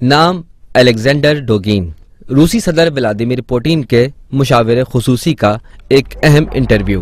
نام الیگزینڈر ڈوگین، روسی صدر ولادیمیر پوٹین کے مشاور خصوصی کا ایک اہم انٹرویو۔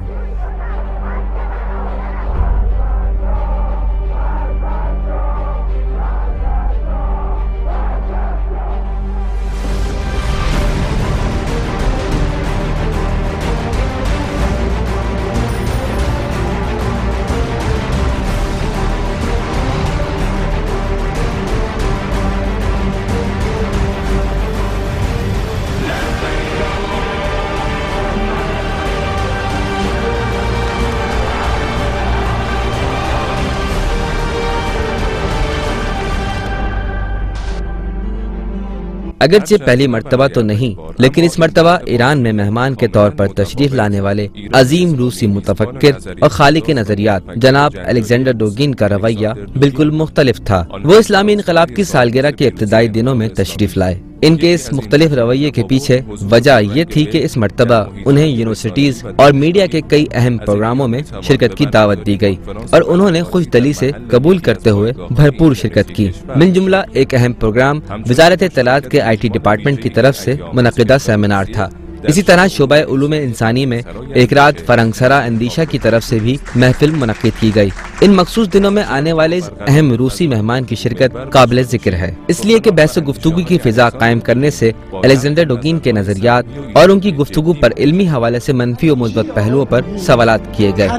اگرچہ پہلی مرتبہ تو نہیں، لیکن اس مرتبہ ایران میں مہمان کے طور پر تشریف لانے والے عظیم روسی متفکر اور خالق نظریات جناب الیگزینڈر ڈوگین کا رویہ بالکل مختلف تھا۔ وہ اسلامی انقلاب کی سالگرہ کے ابتدائی دنوں میں تشریف لائے۔ ان کے اس مختلف رویے کے پیچھے وجہ یہ تھی کہ اس مرتبہ انہیں یونیورسٹیز اور میڈیا کے کئی اہم پروگراموں میں شرکت کی دعوت دی گئی اور انہوں نے خوش دلی سے قبول کرتے ہوئے بھرپور شرکت کی۔ من جملہ ایک اہم پروگرام وزارت اطلاعات کے آئی ٹی ڈپارٹمنٹ کی طرف سے منعقدہ سیمینار تھا۔ اسی طرح شعبہ علوم انسانی میں ایک رات فرنگسرا اندیشہ کی طرف سے بھی محفل منعقد کی گئی۔ ان مخصوص دنوں میں آنے والے اس اہم روسی مہمان کی شرکت قابل ذکر ہے، اس لیے کہ بحث و گفتگو کی فضا قائم کرنے سے الیگزینڈر ڈوگین کے نظریات اور ان کی گفتگو پر علمی حوالے سے منفی و مثبت پہلوؤں پر سوالات کیے گئے۔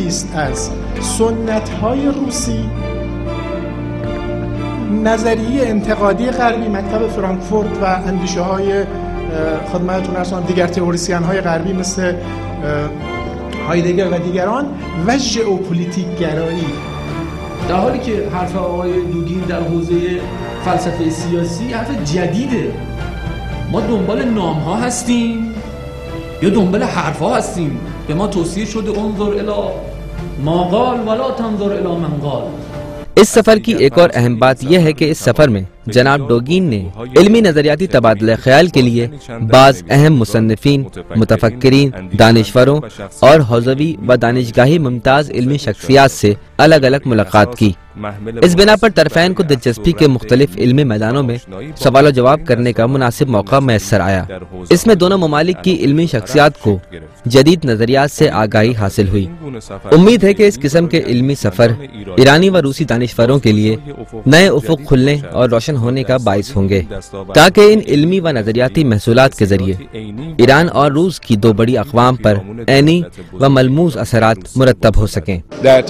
نظریه انتقادی غربی مکتب فرانکفورت و اندیشه های خدمتتون ارسال دیگر تئوریسین های غربی مثل هایدگر و دیگران و ژئوپلیتیک گرایی، در حالی که حرف آقای دوگین در حوزه فلسفه سیاسی حرف جدیده. ما دنبال نام ها هستیم یا دنبال حرف ها هستیم؟ به ما توصیه شده انظر الی ما قال ولا تنظر الی من قال. اس سفر کی ایک اور اہم بات یہ ہے کہ اس سفر میں جناب ڈوگین نے علمی نظریاتی تبادلہ خیال کے لیے بعض اہم مصنفین، متفکرین، دانشوروں اور حوزوی و دانشگاہی ممتاز علمی شخصیات سے الگ الگ ملاقات کی۔ اس بنا پر طرفین کو دلچسپی کے مختلف علمی میدانوں میں سوال و جواب کرنے کا مناسب موقع میسر آیا۔ اس میں دونوں ممالک کی علمی شخصیات کو جدید نظریات سے آگاہی حاصل ہوئی۔ امید ہے کہ اس قسم کے علمی سفر ایرانی و روسی دانشوروں کے لیے نئے افق کھلنے اور روشن ہونے کا باعث ہوں گے، تاکہ ان علمی و نظریاتی محصولات کے ذریعے ایران اور روس کی دو بڑی اقوام پر عینی و ملموس اثرات مرتب ہو سکیں۔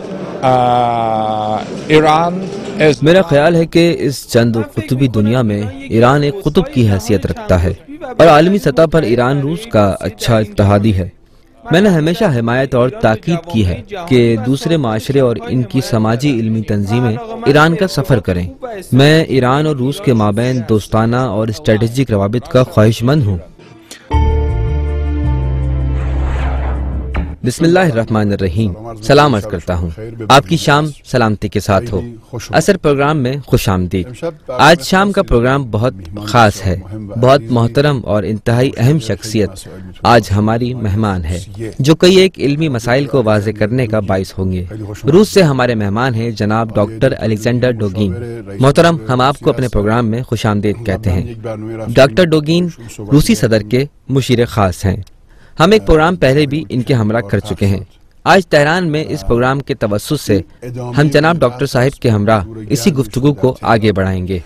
میرا خیال ہے کہ اس چند قطبی دنیا میں ایران ایک قطب کی حیثیت رکھتا ہے اور عالمی سطح پر ایران روس کا اچھا اتحادی ہے۔ میں نے ہمیشہ حمایت اور تاکید کی ہے کہ دوسرے معاشرے اور ان کی سماجی علمی تنظیمیں ایران کا سفر کریں۔ میں ایران اور روس کے مابین دوستانہ اور اسٹریٹجک روابط کا خواہش مند ہوں۔ بسم اللہ الرحمن الرحیم۔ سلام عرض کرتا ہوں، آپ کی شام سلامتی کے ساتھ ہو۔ اثر پروگرام میں خوش آمدید۔ آج شام کا پروگرام بہت خاص ہے۔ بہت محترم اور انتہائی اہم شخصیت آج ہماری مہمان ہے، جو کئی ایک علمی مسائل کو واضح کرنے کا باعث ہوں گے۔ روس سے ہمارے مہمان ہیں جناب ڈاکٹر الیگزینڈر ڈوگین۔ محترم، ہم آپ کو اپنے پروگرام میں خوش آمدید کہتے ہیں۔ ڈاکٹر ڈوگین روسی صدر کے مشیر خاص ہیں۔ ہم ایک پروگرام پہلے بھی ان کے ہمراہ کر چکے ہیں۔ آج تہران میں اس پروگرام کے توسط سے ہم جناب ڈاکٹر صاحب کے ہمراہ اسی گفتگو کو آگے بڑھائیں گے۔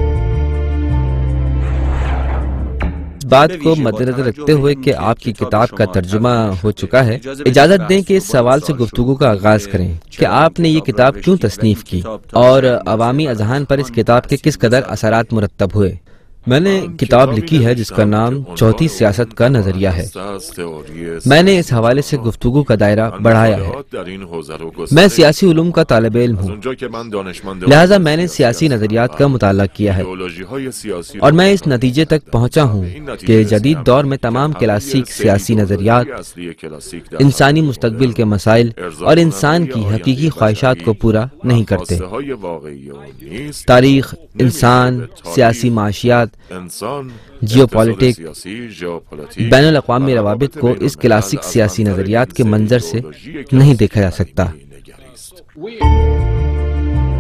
اس بات کو مد نظر رکھتے ہوئے کہ آپ کی کتاب کا ترجمہ ہو چکا ہے، اجازت دیں کہ اس سوال سے گفتگو کا آغاز کریں کہ آپ نے یہ کتاب کیوں تصنیف کی اور عوامی اذہان پر اس کتاب کے کس قدر اثرات مرتب ہوئے۔ میں نے کتاب لکھی ہے جس کا نام چوتھی سیاست کا نظریہ ہے۔ میں نے اس حوالے سے گفتگو کا دائرہ بڑھایا ہے۔ میں سیاسی علوم کا طالب علم ہوں، لہٰذا میں نے سیاسی نظریات کا مطالعہ کیا ہے اور میں اس نتیجے تک پہنچا ہوں کہ جدید دور میں تمام کلاسیک سیاسی نظریات انسانی مستقبل کے مسائل اور انسان کی حقیقی خواہشات کو پورا نہیں کرتے۔ تاریخ، انسان، سیاسی معاشیات، جیو پالیٹک، بین الاقوامی روابط کو اس کلاسک سیاسی نظریات کے منظر سے نہیں دیکھا جا سکتا۔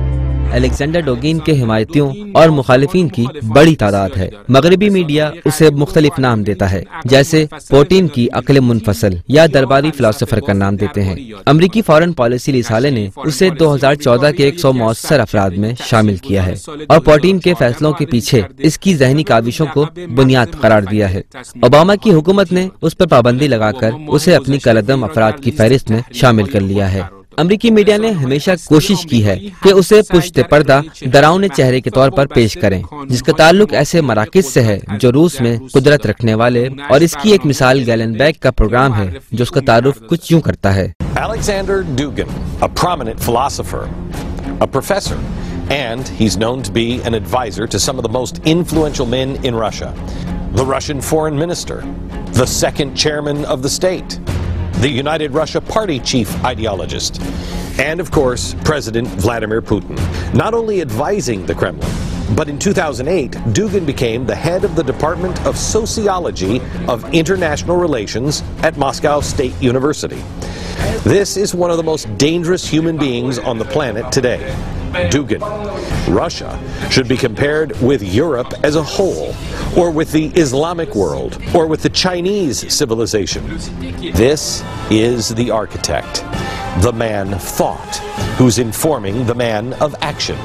الیگزینڈر ڈوگین کے حمایتیوں اور مخالفین کی بڑی تعداد ہے۔ مغربی میڈیا اسے مختلف نام دیتا ہے، جیسے پوٹین کی عقل منفصل یا درباری فلاسفر کا نام دیتے ہیں۔ امریکی فارن پالیسی رسالے نے اسے 2014 کے 100 مؤثر افراد میں شامل کیا ہے اور پوٹین کے فیصلوں کے پیچھے اس کی ذہنی کاوشوں کو بنیاد قرار دیا ہے۔ اوباما کی حکومت نے اس پر پابندی لگا کر اسے اپنی کالعدم افراد کی فہرست میں شامل کر لیا ہے۔ امریکی میڈیا نے ہمیشہ کوشش کی ہے کہ اسے پشت پردہ ڈراؤنے چہرے کے طور پر پیش کریں، جس کا تعلق ایسے مراکز سے ہے جو روس میں قدرت رکھنے والے، اور اس کی ایک مثال گیلن بیک کا پروگرام ہے جو اس کا تعارف کچھ یوں کرتا ہے۔ Alexander Dugin, a prominent philosopher, a professor, and he's known to be an advisor to some of the most influential men in Russia. The Russian foreign minister, the second chairman of the state, the United Russia Party chief ideologist, and of course, President Vladimir Putin. Not only advising the Kremlin, but in 2008, Dugin became the head of the Department of Sociology of International Relations at Moscow State University. This is one of the most dangerous human beings on the planet today. Dugin. Russia should be compared with Europe as a whole, or with the Islamic world, or with the Chinese civilization. This is the architect, the man thought, who's informing the man of action.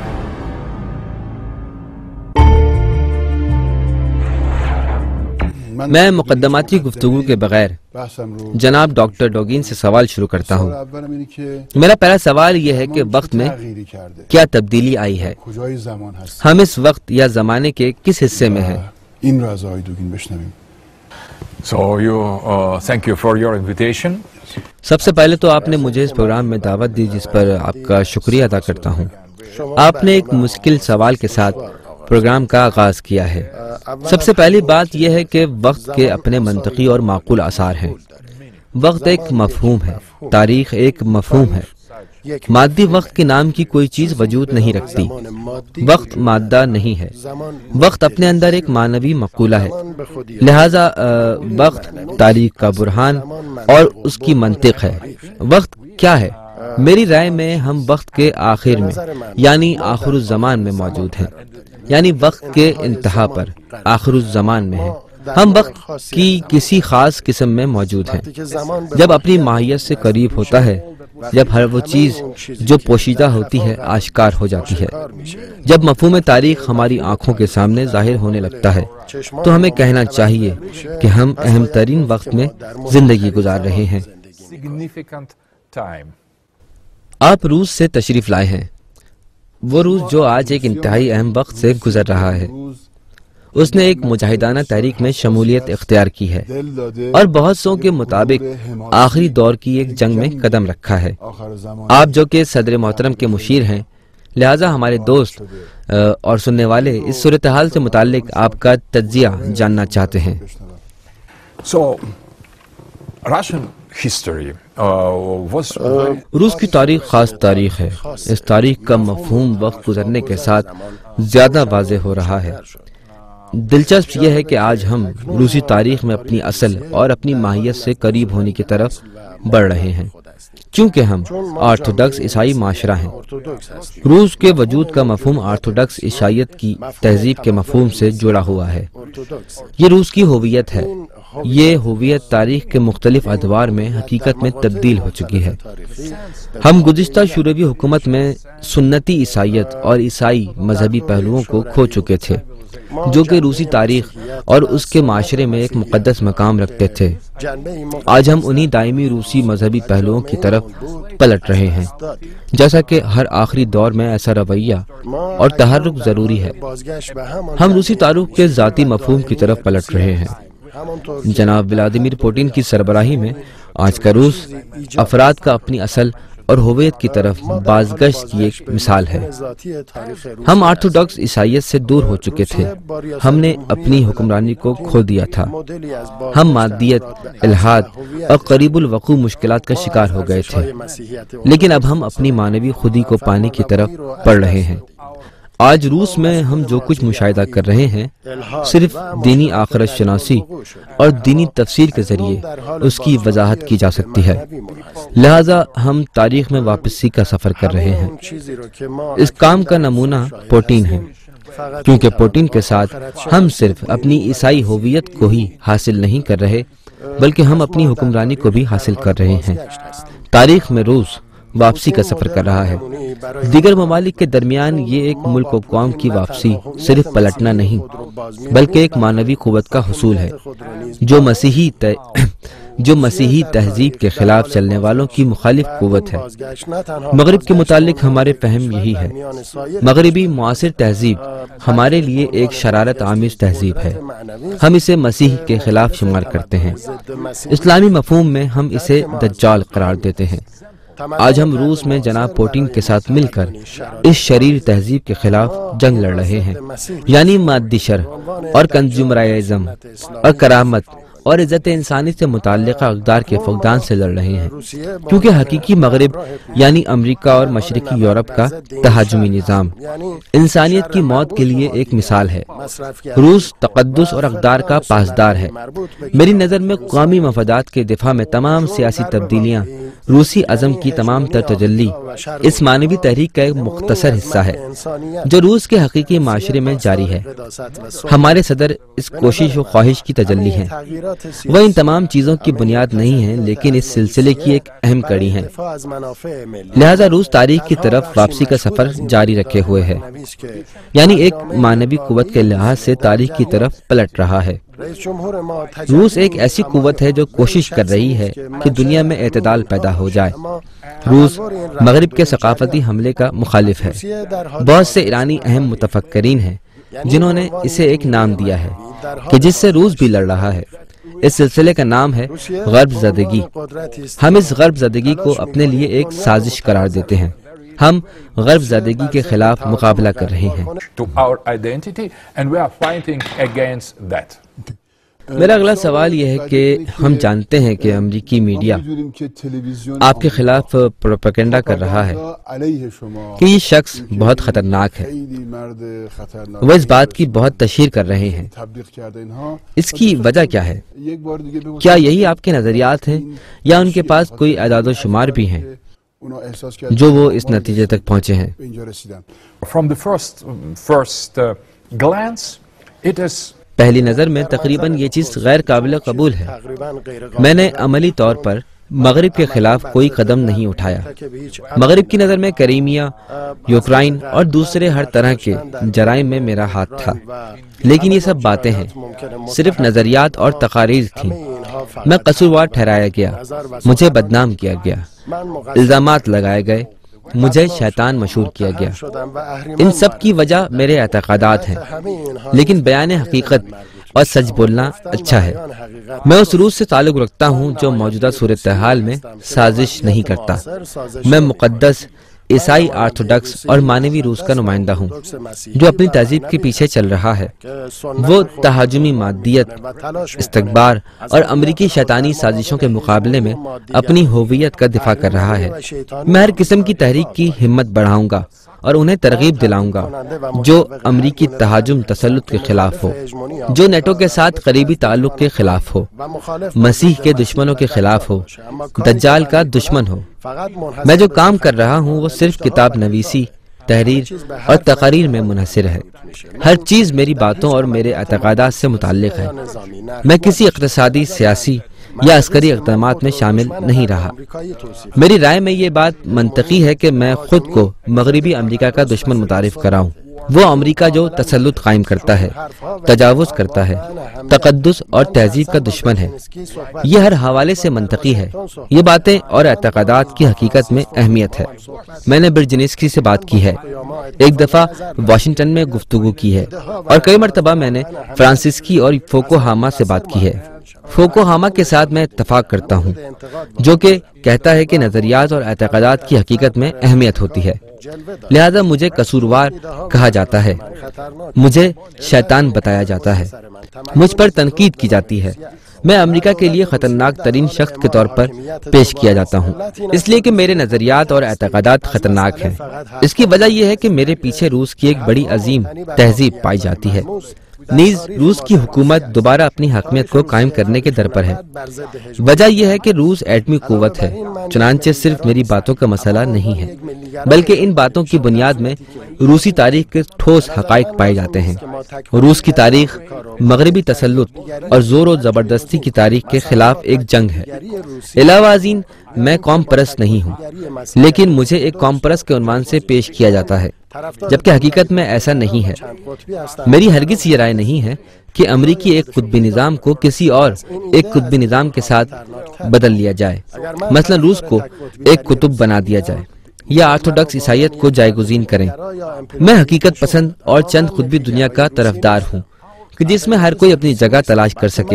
میں مقدماتی گفتگو کے بغیر جناب doctor ڈوگین سے سوال شروع کرتا ہوں۔ میرا پہلا سوال یہ ہے کہ وقت میں کیا تبدیلی آئی ہے؟ ہم اس وقت یا زمانے کے کس حصے میں ہیں؟ سب سے پہلے تو آپ نے مجھے اس پروگرام میں دعوت دی، جس پر آپ کا شکریہ ادا کرتا ہوں۔ آپ نے ایک مشکل سوال کے ساتھ پروگرام کا آغاز کیا ہے۔ سب سے پہلی بات یہ ہے کہ وقت کے اپنے منطقی اور معقول آثار ہیں۔ وقت ایک مفہوم ہے، تاریخ ایک مفہوم ہے۔ مادی وقت کے نام کی کوئی چیز وجود نہیں رکھتی۔ وقت مادہ نہیں ہے۔ وقت اپنے اندر ایک معنوی مقولہ ہے، لہذا وقت تاریخ کا برہان اور اس کی منطق ہے۔ وقت کیا ہے؟ میری رائے میں ہم وقت کے آخر میں یعنی آخر الزمان میں موجود ہیں، یعنی وقت کے انتہا پر آخر الزمان میں ہیں۔ ہم وقت کی کسی خاص قسم میں موجود ہیں، جب اپنی ماہیت سے قریب ہوتا ہے، جب ہر وہ چیز جو پوشیدہ ہوتی ہے آشکار ہو جاتی ہے، جب مفہوم تاریخ ہماری آنکھوں کے سامنے ظاہر ہونے لگتا ہے، تو ہمیں کہنا چاہیے کہ ہم اہم ترین وقت میں زندگی گزار رہے ہیں۔ آپ روس سے تشریف لائے ہیں، وہ روس جو آج ایک انتہائی اہم وقت سے گزر رہا ہے۔ اس نے ایک مجاہدانہ تحریک میں شمولیت اختیار کی ہے اور بہت سو کے مطابق آخری دور کی ایک جنگ میں قدم رکھا ہے۔ آپ جو کہ صدر محترم کے مشیر ہیں، لہٰذا ہمارے دوست اور سننے والے اس صورتحال سے متعلق آپ کا تجزیہ جاننا چاہتے ہیں۔ روس کی تاریخ خاص تاریخ ہے۔ اس تاریخ کا مفہوم وقت گزرنے کے ساتھ زیادہ واضح ہو رہا ہے۔ دلچسپ یہ ہے کہ آج ہم روسی تاریخ میں اپنی اصل اور اپنی ماہیت سے قریب ہونے کی طرف بڑھ رہے ہیں، چونکہ ہم آرتھوڈکس عیسائی معاشرہ ہیں۔ روس کے وجود کا مفہوم آرتھوڈکس عیسائیت کی تہذیب کے مفہوم سے جڑا ہوا ہے۔ یہ روس کی ہویت ہے۔ یہ ہویت تاریخ کے مختلف ادوار میں حقیقت میں تبدیل ہو چکی ہے۔ ہم گزشتہ شوروی حکومت میں سنتی عیسائیت اور عیسائی مذہبی پہلوؤں کو کھو چکے تھے، جو کہ روسی تاریخ اور اس کے معاشرے میں ایک مقدس مقام رکھتے تھے۔ آج ہم انہی دائمی روسی مذہبی پہلوؤں کی طرف پلٹ رہے ہیں، جیسا کہ ہر آخری دور میں ایسا رویہ اور تحرک ضروری ہے۔ ہم روسی تاریخ کے ذاتی مفہوم کی طرف پلٹ رہے ہیں۔ جناب ولادیمیر پوٹین کی سربراہی میں آج کا روس افراد کا اپنی اصل اور ہویت کی طرف بازگشت کی ایک مثال ہے۔ ہم آرتھوڈکس عیسائیت سے دور ہو چکے تھے، ہم نے اپنی حکمرانی کو کھو دیا تھا، ہم مادیت، الحاد اور قریب الوقوع مشکلات کا شکار ہو گئے تھے، لیکن اب ہم اپنی معنوی خودی کو پانے کی طرف بڑھ رہے ہیں۔ آج روس میں ہم جو کچھ مشاہدہ کر رہے ہیں صرف دینی آخرت شناسی اور دینی تفسیر کے ذریعے اس کی وضاحت کی جا سکتی ہے، لہذا ہم تاریخ میں واپسی کا سفر کر رہے ہیں۔ اس کام کا نمونہ پوٹین ہے، کیونکہ پوٹین کے ساتھ ہم صرف اپنی عیسائی ہویت کو ہی حاصل نہیں کر رہے بلکہ ہم اپنی حکمرانی کو بھی حاصل کر رہے ہیں۔ تاریخ میں روس واپسی کا سفر کر رہا ہے۔ دیگر ممالک کے درمیان یہ ایک ملک و قوم کی واپسی صرف پلٹنا نہیں بلکہ ایک معنوی قوت کا حصول ہے جو مسیحی تہذیب کے خلاف چلنے والوں کی مخالف قوت ہے۔ مغرب کے متعلق ہمارے فہم یہی ہے، مغربی معاصر تہذیب ہمارے لیے ایک شرارت آمیز تہذیب ہے، ہم اسے مسیح کے خلاف شمار کرتے ہیں۔ اسلامی مفہوم میں ہم اسے دجال قرار دیتے ہیں۔ آج ہم روس میں جناب پوٹین کے ساتھ مل کر اس شریر تہذیب کے خلاف جنگ لڑ رہے ہیں، یعنی مادی شرح اور کنزیومرائزم اور کرامت اور عزت انسانی سے متعلقہ اقدار کے فقدان سے لڑ رہے ہیں، کیونکہ حقیقی مغرب یعنی امریکہ اور مشرقی یورپ کا تہاجمی نظام انسانیت کی موت کے لیے ایک مثال ہے۔ روس تقدس اور اقدار کا پاسدار ہے۔ میری نظر میں قومی مفادات کے دفاع میں تمام سیاسی تبدیلیاں روسی عزم کی تمام تر تجلی اس معنوی تحریک کا ایک مختصر حصہ ہے جو روس کے حقیقی معاشرے میں جاری ہے۔ ہمارے صدر اس کوشش و خواہش کی تجلی ہیں، وہ ان تمام چیزوں کی بنیاد نہیں ہیں لیکن اس سلسلے کی ایک اہم کڑی ہیں، لہذا روس تاریخ کی طرف واپسی کا سفر جاری رکھے ہوئے ہے، یعنی ایک معنوی قوت کے لحاظ سے تاریخ کی طرف پلٹ رہا ہے۔ روس ایک ایسی قوت ہے جو کوشش کر رہی ہے کہ دنیا میں اعتدال پیدا ہو جائے۔ روس مغرب کے ثقافتی حملے کا مخالف ہے۔ بہت سے ایرانی اہم متفکرین ہیں جنہوں نے اسے ایک نام دیا ہے کہ جس سے روس بھی لڑ رہا ہے۔ اس سلسلے کا نام ہے غرب زدگی۔ ہم اس غرب زدگی کو اپنے لیے ایک سازش قرار دیتے ہیں، ہم غرب زدگی کے خلاف مقابلہ کر رہے ہیں۔ میرا اگلا سوال یہ ہے کہ ہم جانتے ہیں کہ امریکی میڈیا آپ کے خلاف پروپیگنڈا کر رہا ہے کہ یہ شخص بہت خطرناک ہے، وہ اس بات کی بہت تشہیر کر رہے ہیں۔ اس کی وجہ کیا ہے؟ کیا یہی آپ کے نظریات ہیں یا ان کے پاس کوئی اعداد و شمار بھی ہیں جو وہ اس نتیجے تک پہنچے ہیں؟ پہلی نظر میں تقریباً یہ چیز غیر قابل قبول ہے۔ میں نے عملی طور پر مغرب کے خلاف کوئی قدم نہیں اٹھایا۔ مغرب کی نظر میں کریمیا، یوکرائن اور دوسرے ہر طرح کے جرائم میں میرا ہاتھ تھا، لیکن یہ سب باتیں ہیں، صرف نظریات اور تقاریر تھیں۔ میں قصوروار ٹھہرایا گیا، مجھے بدنام کیا گیا، الزامات لگائے گئے، مجھے شیطان مشہور کیا گیا۔ ان سب کی وجہ میرے اعتقادات ہیں، لیکن بیان حقیقت اور سچ بولنا اچھا ہے۔ میں اس روس سے تعلق رکھتا ہوں جو موجودہ صورتحال میں سازش نہیں کرتا۔ میں مقدس عیسائی آرتھوڈکس اور مانوی روس کا نمائندہ ہوں جو اپنی تہذیب کے پیچھے چل رہا ہے۔ وہ تہاجمی مادیت، استکبار اور امریکی شیطانی سازشوں کے مقابلے میں اپنی ہویت کا دفاع کر رہا ہے۔ میں ہر قسم کی تحریک کی ہمت بڑھاؤں گا اور انہیں ترغیب دلاؤں گا جو امریکی تہاجم تسلط کے خلاف ہو، جو نیٹو کے ساتھ قریبی تعلق کے خلاف ہو، مسیح کے دشمنوں کے خلاف ہو، دجال کا دشمن ہو۔ میں جو کام کر رہا ہوں وہ صرف کتاب نویسی، تحریر اور تقاریر میں منحصر ہے۔ ہر چیز میری باتوں اور میرے اعتقادات سے متعلق ہے۔ میں کسی اقتصادی، سیاسی یا عسکری اقدامات میں شامل نہیں رہا۔ میری رائے میں یہ بات منطقی ہے کہ میں خود کو مغربی امریکہ کا دشمن متعارف کراؤں۔ وہ امریکہ جو تسلط قائم کرتا ہے، تجاوز کرتا ہے، تقدس اور تہذیب کا دشمن ہے۔ یہ ہر حوالے سے منطقی ہے۔ یہ باتیں اور اعتقادات کی حقیقت میں اہمیت ہے۔ میں نے برجنسکی سے بات کی ہے، ایک دفعہ واشنگٹن میں گفتگو کی ہے، اور کئی مرتبہ میں نے فرانسسکی اور فوکوہاما سے بات کی ہے۔ فوکوہاما کے ساتھ میں اتفاق کرتا ہوں، جو کہ کہتا ہے کہ نظریات اور اعتقادات کی حقیقت میں اہمیت ہوتی ہے، لہذا مجھے قصوروار کہا جاتا ہے، مجھے شیطان بتایا جاتا ہے، مجھ پر تنقید کی جاتی ہے، میں امریکہ کے لیے خطرناک ترین شخص کے طور پر پیش کیا جاتا ہوں، اس لیے کہ میرے نظریات اور اعتقادات خطرناک ہیں۔ اس کی وجہ یہ ہے کہ میرے پیچھے روس کی ایک بڑی عظیم تہذیب پائی جاتی ہے، نیز روس کی حکومت دوبارہ اپنی حاکمیت کو قائم کرنے کے در پر ہے۔ وجہ یہ ہے کہ روس ایٹمی قوت ہے، چنانچہ صرف میری باتوں کا مسئلہ نہیں ہے، بلکہ ان باتوں کی بنیاد میں روسی تاریخ کے ٹھوس حقائق پائے جاتے ہیں۔ روس کی تاریخ مغربی تسلط اور زور و زبردستی کی تاریخ کے خلاف ایک جنگ ہے۔ علاوہ ازیں میں قوم پرست نہیں ہوں، لیکن مجھے ایک قوم پرست کے عنوان سے پیش کیا جاتا ہے، جبکہ حقیقت میں ایسا نہیں ہے۔ میری ہرگز یہ رائے نہیں ہے کہ امریکی ایک قطبی نظام کو کسی اور ایک قطبی نظام کے ساتھ بدل لیا جائے، مثلا روس کو ایک قطب بنا دیا جائے یا آرتھوڈکس عیسائیت کو جائے گزین کریں۔ میں حقیقت پسند اور چند قطبی دنیا کا طرفدار ہوں کہ جس میں ہر کوئی اپنی جگہ تلاش کر سکے،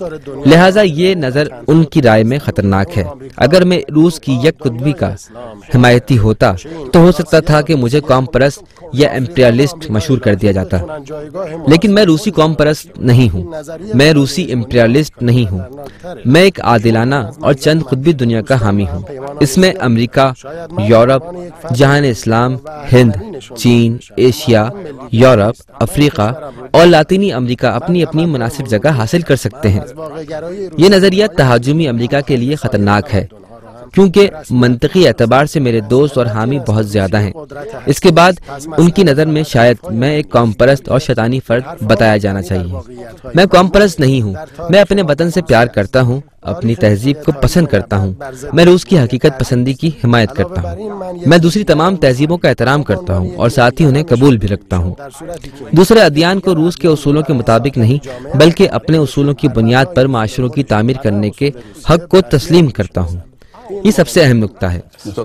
لہٰذا یہ نظر ان کی رائے میں خطرناک ہے۔ اگر میں روس کی یک قطبی کا حمایتی ہوتا تو ہو سکتا تھا کہ مجھے قوم پرست یا امپریالسٹ مشہور کر دیا جاتا، لیکن میں روسی قوم پرست نہیں ہوں، میں روسی امپریالسٹ نہیں ہوں، میں ایک عادلانہ اور چند قطبی دنیا کا حامی ہوں۔ اس میں امریکہ، یورپ، جہان اسلام، ہند، چین، ایشیا، یورپ، افریقہ اور لاطینی امریکہ اپنی اپنی مناسب جگہ حاصل کر سکتے ہیں۔ یہ نظریہ تہاجمی امریکہ کے لیے خطرناک ہے، کیونکہ منطقی اعتبار سے میرے دوست اور حامی بہت زیادہ ہیں۔ اس کے بعد ان کی نظر میں شاید میں ایک قوم پرست اور شیطانی فرد بتایا جانا چاہیے۔ میں قوم پرست نہیں ہوں، میں اپنے وطن سے پیار کرتا ہوں، اپنی تہذیب کو پسند کرتا ہوں، میں روس کی حقیقت پسندی کی حمایت کرتا ہوں، میں دوسری تمام تہذیبوں کا احترام کرتا ہوں اور ساتھ ہی انہیں قبول بھی رکھتا ہوں۔ دوسرے ادیان کو روس کے اصولوں کے مطابق نہیں بلکہ اپنے اصولوں کی بنیاد پر معاشروں کی تعمیر کرنے کے حق کو تسلیم کرتا ہوں۔ یہ سب سے اہم نکتہ ہے۔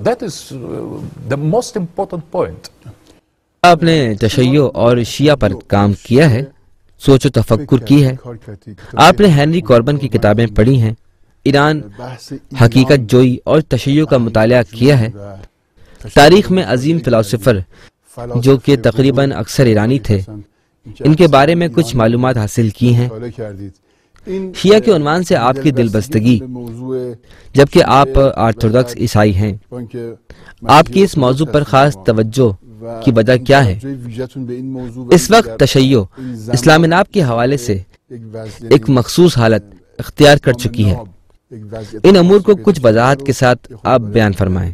آپ نے تشیع اور شیعہ پر کام کیا ہے، سوچ و تفکر کی ہے، آپ نے ہنری کاربن کی کتابیں پڑھی ہیں، ایران، حقیقت جوئی اور تشیع کا مطالعہ کیا ہے۔ تاریخ میں عظیم فلاسفر جو کہ تقریباً اکثر ایرانی تھے، ان کے بارے میں کچھ معلومات حاصل کی ہیں۔ شیعہ کے عنوان سے آپ کی دل بستگی، جبکہ آپ آرتھوڈکس عیسائی ہیں، آپ کی اس موضوع پر خاص توجہ کی وجہ کیا ہے؟ اس وقت تشیع اسلام ناب کے حوالے سے ایک مخصوص حالت اختیار کر چکی ہے۔ ان امور کو کچھ وضاحت کے ساتھ آپ بیان فرمائیں۔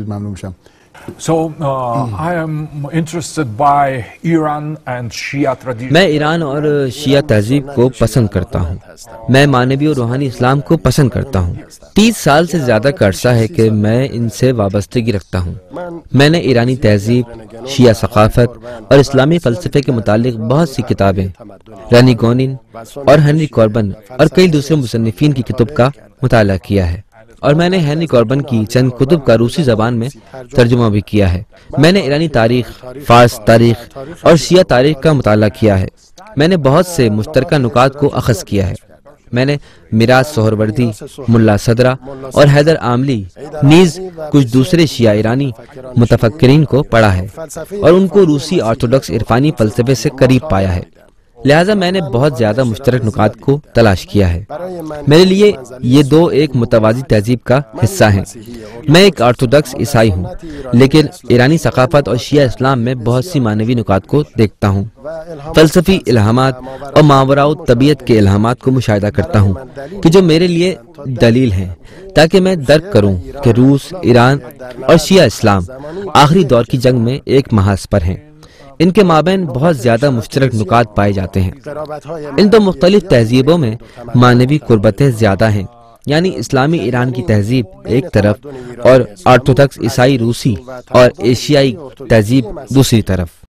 میں ایران اور شیعہ تہذیب کو پسند کرتا ہوں، میں معنوی اور روحانی اسلام کو پسند کرتا ہوں۔ 30 سال سے زیادہ کا عرصہ ہے کہ میں ان سے وابستگی رکھتا ہوں۔ میں نے ایرانی تہذیب، شیعہ ثقافت اور اسلامی فلسفے کے متعلق بہت سی کتابیں، رانی گونن اور ہنری کاربن اور کئی دوسرے مصنفین کی کتب کا مطالعہ کیا ہے، اور میں نے ہنری کاربن کی چند کتب کا روسی زبان میں ترجمہ بھی کیا ہے۔ میں نے ایرانی تاریخ، فارس تاریخ اور شیعہ تاریخ کا مطالعہ کیا ہے۔ میں نے بہت سے مشترکہ نکات کو اخذ کیا ہے۔ میں نے میراث سہروردی، ملا صدرہ اور حیدر عاملی نیز کچھ دوسرے شیعہ ایرانی متفکرین کو پڑھا ہے اور ان کو روسی آرتھوڈکس عرفانی فلسفے سے قریب پایا ہے، لہٰذا میں نے بہت زیادہ مشترک نکات کو تلاش کیا ہے۔ میرے لیے یہ دو ایک متوازی تہذیب کا حصہ ہیں۔ میں ایک آرتھوڈکس عیسائی ہوں، لیکن ایرانی ثقافت اور شیعہ اسلام میں بہت سی معنوی نکات کو دیکھتا ہوں، فلسفی الہامات اور ماوراء طبیعت کے الہامات کو مشاہدہ کرتا ہوں کہ جو میرے لیے دلیل ہیں، تاکہ میں درک کروں کہ روس، ایران اور شیعہ اسلام آخری دور کی جنگ میں ایک محاذ پر ہیں۔ ان کے مابین بہت زیادہ مشترک نکات پائے جاتے ہیں۔ ان دو مختلف تہذیبوں میں معنوی قربتیں زیادہ ہیں، یعنی اسلامی ایران کی تہذیب ایک طرف اور آرتھوڈکس عیسائی روسی اور ایشیائی تہذیب دوسری طرف۔